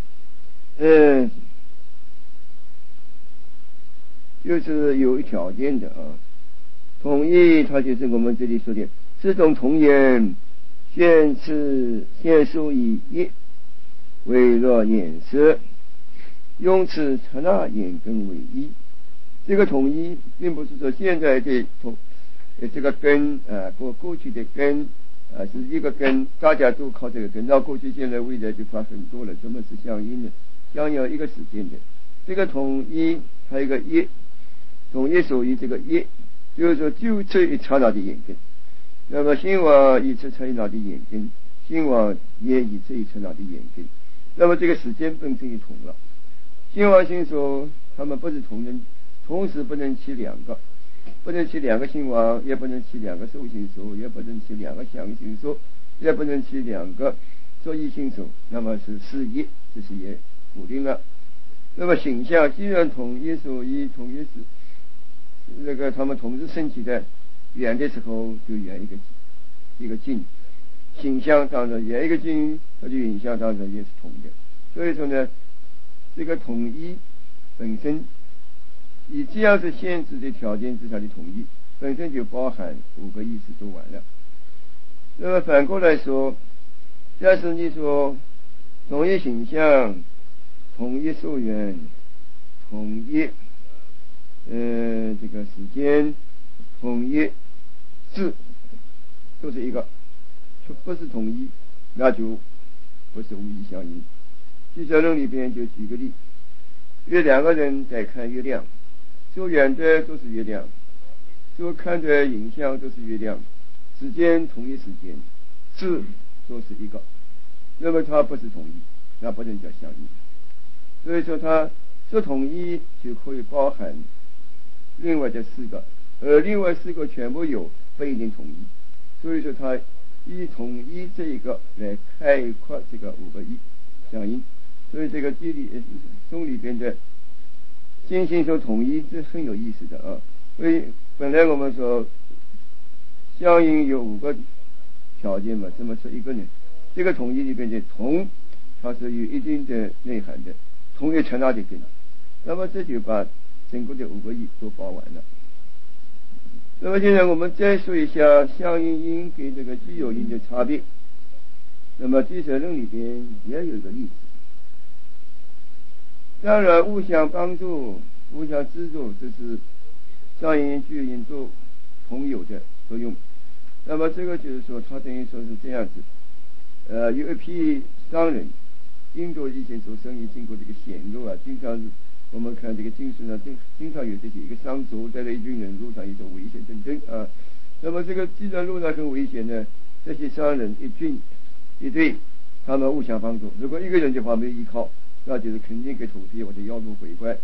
S1: 就是有条件的啊，统一它就是我们这里说的四种同源现属以一，为若眼色用此刹那眼根为一。这个统一并不是说现在的这个根过去的根是一个根，大家都靠这个根，到过去现在未来就发很多了，什么是相应的？相应一个时间的，这个统一还有一个一，统一属于这个一，就是说就这一刹那的眼根。那么心王以这刹那的眼根，心王也以这一刹那的眼根，那么这个时间本身就同了。心王心所他们不是同人，同时不能起两个，不能起两个心王，也不能起两个受心所，也不能起两个想心所，也不能起两个作意心所，那么是四一，这是也固定了。那么形象既然统一所依，统一是那个他们同时升起的，远的时候就远一个近，形象当中远一个近，它就影像当中也是同的。所以说呢，这个统一本身以这样子限制的条件之下的统一，本身就包含5个意思都完了。那么反过来说，假使你说统一形象、统一溯源、统一这个时间、统一字都是一个，不是统一，那就不是无异相因。俱舍论里边就举个例，有2个人在看月亮，走远的都是月亮，就看的影像都是月亮，时间同一时间，字都是一个，那么它不是统一，那不能叫相应。所以说它这统一就可以包含另外的4个，而另外4个全部有不一定统一，所以说它以统一这一个来概括这个5个相因。所以这个中里边的心性说统一是很有意思的啊。所以本来我们说相应有5个条件嘛，这么说一个呢，这个统一里边的同，它是有一定的内涵的，同一刹那的根，那么这就把整个的5个义都包完了。那么现在我们再说一下相应因跟这个具有因的差别。那么俱舍论里边也有一个例子，当然互相帮助、互相资助，这是相应因具有因都同有的作用。那么这个就是说，它等于说是这样子，有一批商人，印度以前做生意经过这个险路经常是我们看这个经书呢，经常有这些一个商族带了一群人路上一种危险等等啊。那么这个既然路上很危险呢，这些商人一群一对，他们互相帮助。如果一个人的话没有依靠，那就是肯定给土地或者妖魔鬼怪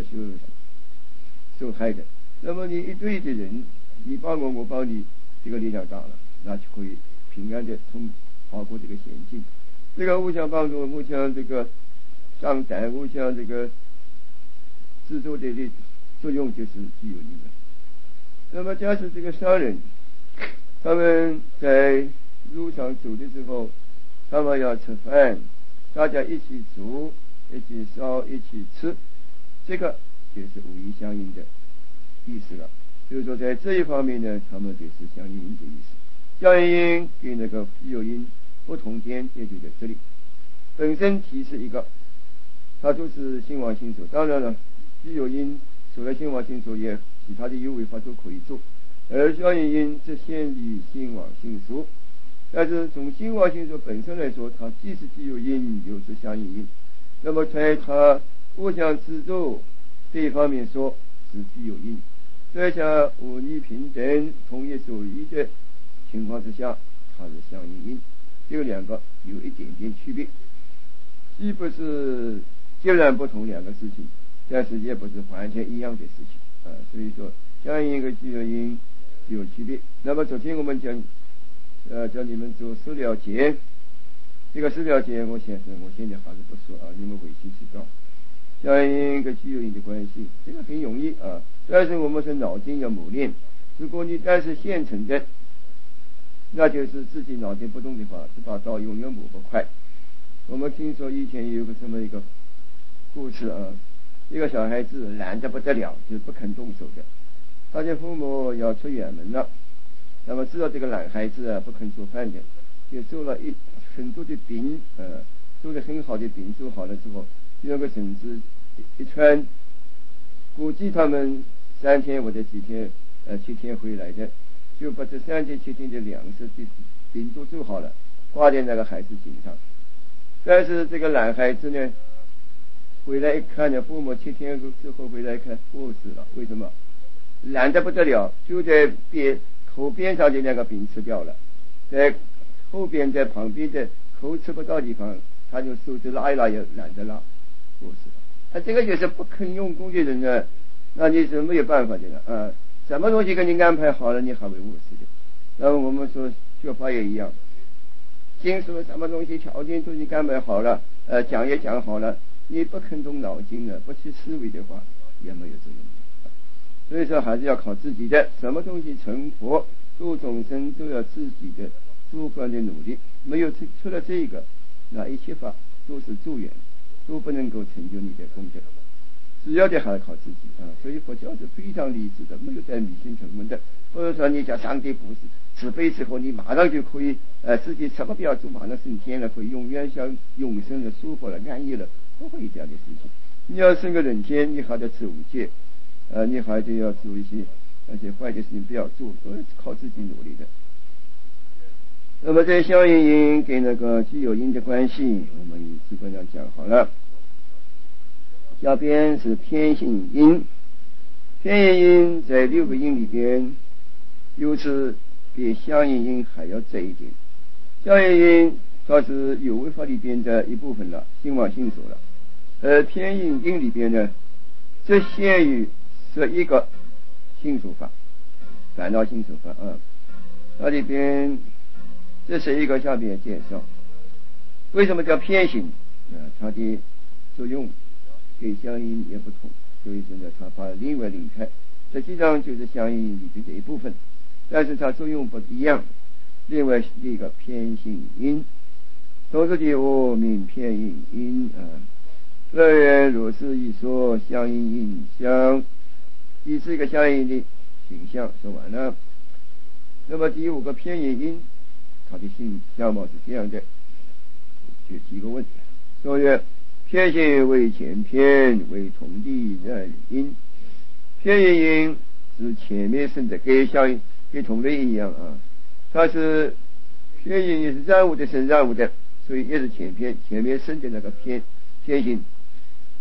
S1: 受害的。那么你一对的人，你帮我帮你，这个力量大了，那就可以平安的跑过这个险境。这个互相帮助，互相这个上胆，互相这个制作的作用就是具有力量。那么假使这个商人他们在路上走的时候，他们要吃饭，大家一起煮，一起烧，一起吃，这个就是五义相应的意思了。就是说在这一方面呢，他们就是相应的意思。相应跟那个具有因不同点也就在这里。本身提示一个，它就是心王心所。当然了，具有因除了心王心所，也其他的有为法都可以做。而相应因则限于心王心所。但是从心王心所本身来说，它既是具有因，又是相应因。那么在它互相制作这一方面说是具有因，在下五逆平等同一所依的情况之下，它是相应因。这个两个有一点点区别，既不是截然不同两个事情，但是也不是完全一样的事情啊。所以说相应和具有因有区别。那么昨天我们讲叫你们做事了解，这个事了解我现在还是不说啊，你们回去知道相应和具有因的关系，这个很容易啊。但是我们是脑筋要磨练，如果你但是现成的，那就是自己脑筋不动的话，这把刀永远磨不快。我们听说以前有个这么一个故事啊，一个小孩子懒得不得了，就是不肯动手的，他的父母要出远门了，那么知道这个懒孩子不肯做饭的，就做了很多的饼，做的很好的饼，做好了之后，用个绳子一穿，估计他们3天或者几天7天回来的，就把这3天7天的粮食的饼都做好了，挂在那个孩子颈上。但是这个懒孩子呢，回来一看呢，父母7天之后回来看饿死了。为什么？懒得不得了，就在口边上的那个饼吃掉了，在后边在旁边的口吃不到地方，他就手指拉一拉也懒得拉，饿死了。那这个就是不肯用功的人呢，那你是没有办法的了啊。什么东西给你安排好了，你还会饿死的。然后我们说学法也一样，经书什么东西条件都已经安排好了，讲也讲好了，你不肯动脑筋了，不去思维的话，也没有作用。所以说还是要靠自己的，什么东西成佛度众生都要自己的主观的努力，没有除了这个，那一切法都是助缘，都不能够成就你的功德，主要的还是靠自己啊。所以佛教是非常理智的，没有带迷信成分的。或者说你叫上帝不是慈悲之后，你马上就可以自己什么不要做，马上升天了，可以永远享永生的舒服了安逸了，不会有这样的事情。你要升个人天，你还得持五戒，你还得要做一些那些坏的事情不要做，都是靠自己努力的。那么这相应因跟那个具有因的关系，我们基本上讲好了。下边是偏性因，偏性因在6个因里边，又是比相应因还要窄一点。相应因它是有为法里边的一部分了，心王心所了。而偏性因里边呢，这限于11个心所法，烦恼心所法啊。那里边这是一个下面介绍，为什么叫偏性？它的作用跟相应也不同，所以说呢，它把另外离开，实际上就是相应里边的一部分，但是它作用不一样。另外一个偏性因，都是的我名偏性因啊。乐园如是一说，相应因相，第4个相应的形象说完了。那么第5个偏性因，它的相貌是这样的，就提个问，说曰：偏性为前偏，为同地任因。偏性因是前面生的，跟同类一样啊，它是偏性也是染物的生染物的，所以也是前面生的那个偏性。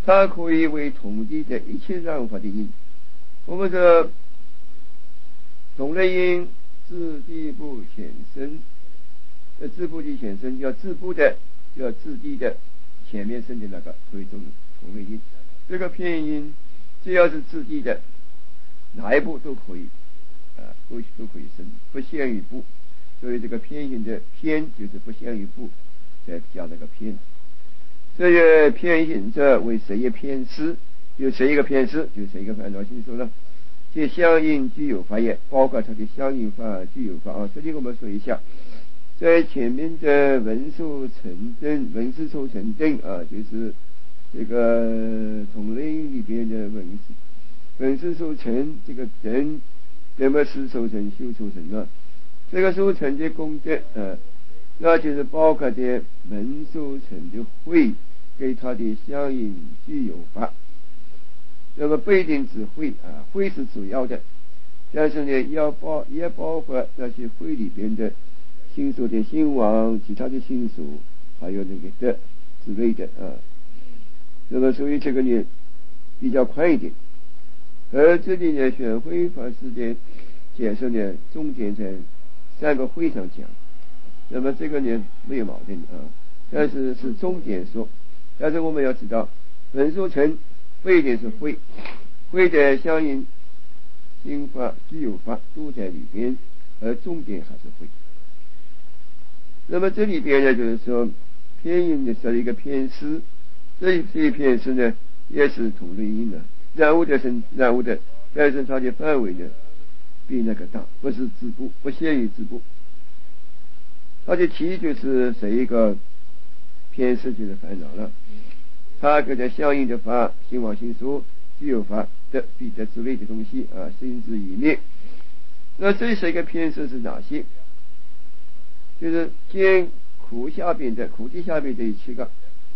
S1: 它可以为同地的一切让法的因。我们说同类因自地不显生，自部的显生要自部的要自地的前面生的那个可以做同类因。这个偏因只要是自地的哪一部都可以都可以生，不限于部。所以这个偏行的偏就是不限于部，再加那个偏。这些偏行者为谁一偏思，有谁一个偏思，就谁一个烦恼心说了。这相应具有法也，包括它的相应法具有法啊。这里我们说一下，在前面的文殊成正、文殊受成正啊，就是这个同类因里边的文殊受成这个正，怎么是受成修受成呢？这个受成的功德那就是包括的文殊成的慧给他的相应具有法。那么不一定指慧慧是主要的，但是呢也包括那些慧里边的心所的心王，其他的心所，还有那个德之类的那么所以这个呢比较宽一点。而这里呢玄慧法师的解释呢重点在3个会上讲，那么这个呢没有矛盾但是是重点说。但是我们要知道文殊成不一定是慧的相应心法具有法都在里边，而重点还是慧。那么这里边呢就是说偏因的是一个偏思，这一偏思呢也是同类因的，然后的但是它的范围呢比那个大，不是自部，不限于自部。它的题就是是一个偏思就是烦恼了，它跟着相应的法心王心所具有法的彼得之类的东西心之已灭。那这是一个偏思是哪些？就是见苦下边的苦地下边的7个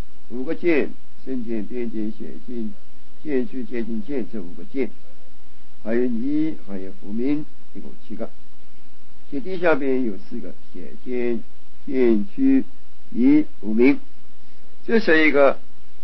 S1: 5个见，身见边见显见见去见境见，这5个见，还有你还有无明，一共7个。这地下边有4个显见见去你无明，这是一个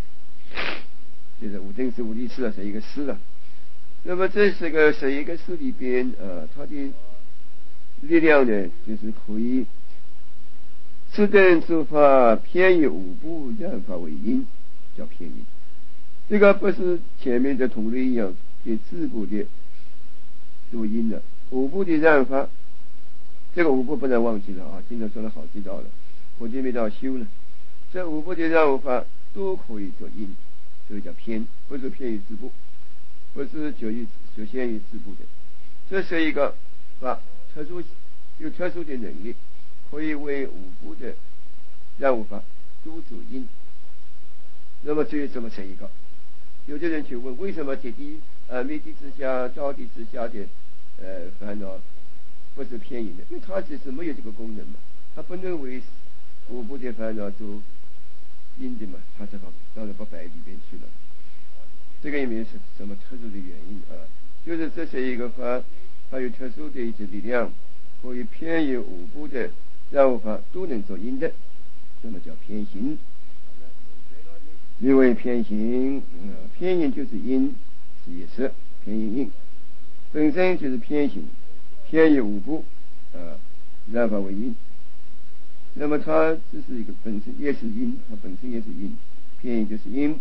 S1: 就是五正识五力识是一个识了。那么这是一个识里边它的力量呢就是可以自证诸法偏于5部然法为因，叫偏因。这个不是前面的同类一样给自部的做因的5部的然法，这个5部不能忘记了今天说了好几道了，我就没到修了。这5部的然法都可以做因，这个叫偏，不是偏于自部，不是就限于自部的。这是一个法有特殊的能力，可以为5部的然法都做因。那么至于怎么成一个，有的人去问为什么灭地之下招地之下的烦恼不是偏因的，因为它只是没有这个功能嘛，它不能为5部的烦恼做因的嘛，它这个当然不摆里边去了。这个也没有什么特殊的原因就是这是一个法，它有特殊的一些力量，可以偏于5部的然法都能做因的，那么叫偏行。因为偏行偏因就是因是也是偏因本身就是偏行，偏于5部然法为因。那么它这是一个本身也是因，它本身也是因，偏因就是因。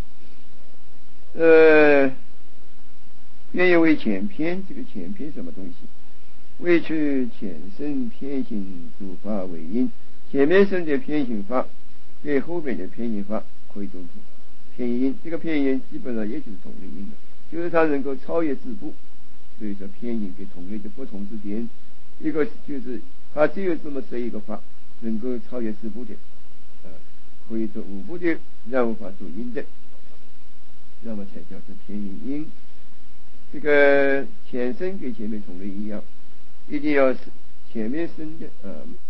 S1: 偏因为前偏，这个前偏什么东西？为去前生偏行诸法为因，前面生的偏行法给后面的偏行法可以做偏因。这个偏因基本上也就是同类因的，就是它能够超越自部。所以说偏因跟同类的不同之点，一个就是它只有这么这一个法能够超越自部的可以做5部的然法做因的，那么才叫做偏因。这个前生跟前面同类一样，一定要是前面生的